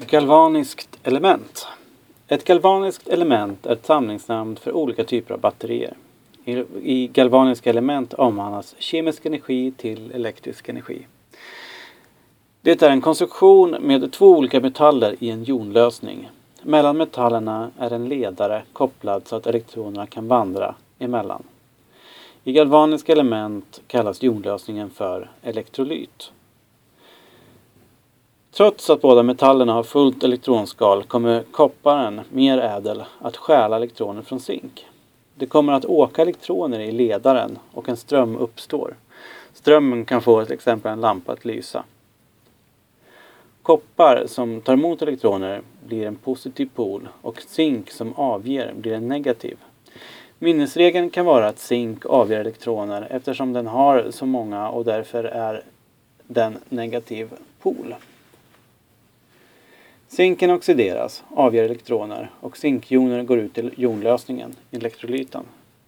Galvaniskt element. Ett galvaniskt element är ett samlingsnamn för olika typer av batterier. I galvaniska element omvandlas kemisk energi till elektrisk energi. Det är en konstruktion med två olika metaller i en jonlösning. Mellan metallerna är en ledare kopplad så att elektronerna kan vandra emellan. I galvaniska element kallas jonlösningen för elektrolyt. Trots att båda metallerna har fullt elektronskal kommer kopparen, mer ädel, att stjäla elektroner från zink. Det kommer att åka elektroner i ledaren och en ström uppstår. Strömmen kan få till exempel en lampa att lysa. Koppar som tar emot elektroner blir en positiv pol och zink som avger blir en negativ. Minnesregeln kan vara att zink avger elektroner eftersom den har så många och därför är den negativ pol. Zinken oxideras, avger elektroner och zinkjoner går ut till jonlösningen, elektrolyten.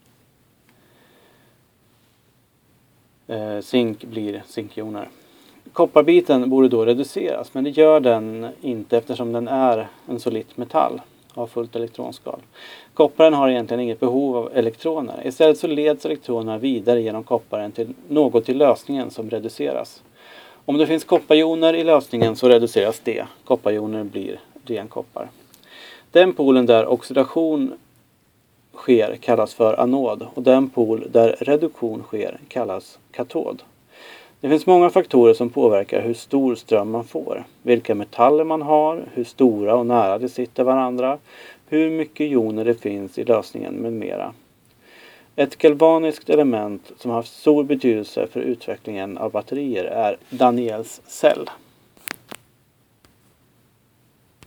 Zink blir zinkjoner. Kopparbiten borde då reduceras, men det gör den inte eftersom den är en solit metall av fullt elektronskal. Kopparen har egentligen inget behov av elektroner. Istället så leds elektronerna vidare genom kopparen till något i lösningen som reduceras. Om det finns kopparjoner i lösningen så reduceras det. Kopparjoner blir ren koppar. Den polen där oxidation sker kallas för anod och den pol där reduktion sker kallas katod. Det finns många faktorer som påverkar hur stor ström man får. Vilka metaller man har, hur stora och nära de sitter varandra, hur mycket joner det finns i lösningen med mera. Ett galvaniskt element som har haft stor betydelse för utvecklingen av batterier är Daniels cell.